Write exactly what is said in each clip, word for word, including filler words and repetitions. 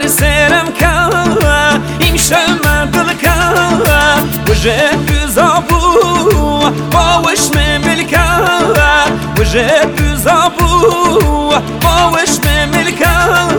كافر سيرم كا يمشي ما دلكا وجهك زابو باوش من ملكا وجهك زابو باوش من ملكا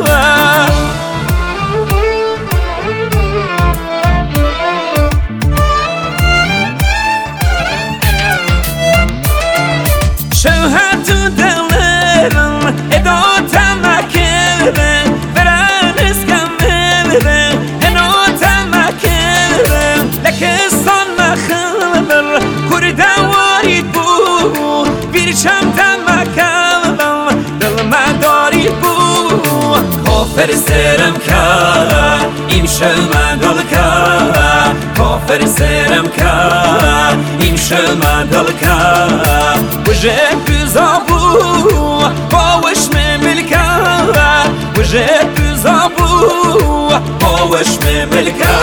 شوهت دلم ادات مکرم برنس کمرم انات مکرم لکستان مخبر کرده وارید بو بیرچم دمکم دل مدارید بو کافر سرم که ایمشل مدل که کافر سرم که ایمشل مدل که وجهك زابو باوش من ملكا وجهك زابو باوش من ملكا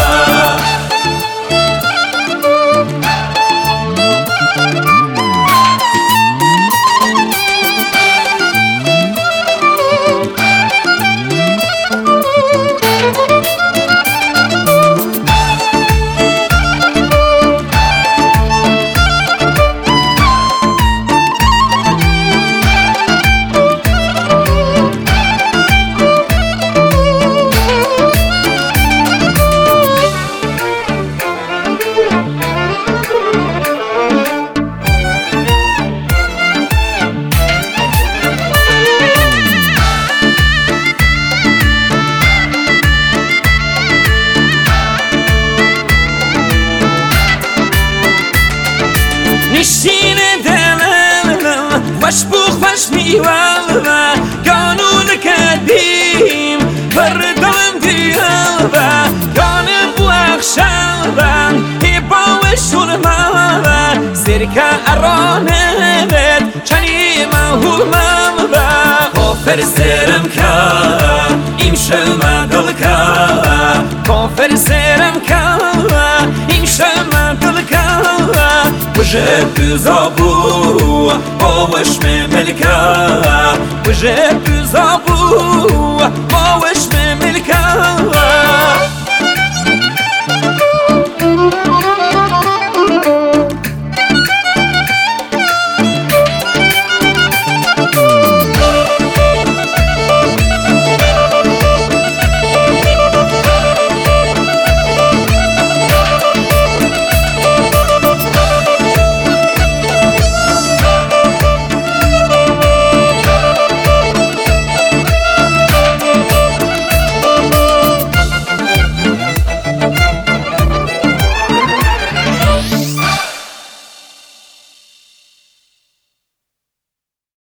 نشین دلم وش بوخ وش میوالم قانون کدیم بر دلم دیالم قانون بوخشالم ای باوشون مالم سرکه ارانمت چنی مهولم کافر سرم که ایمشل مدل که کافر سرم که ایمشل مدل که وجهك زابو باوش من ملكا وجهك زابو باوش من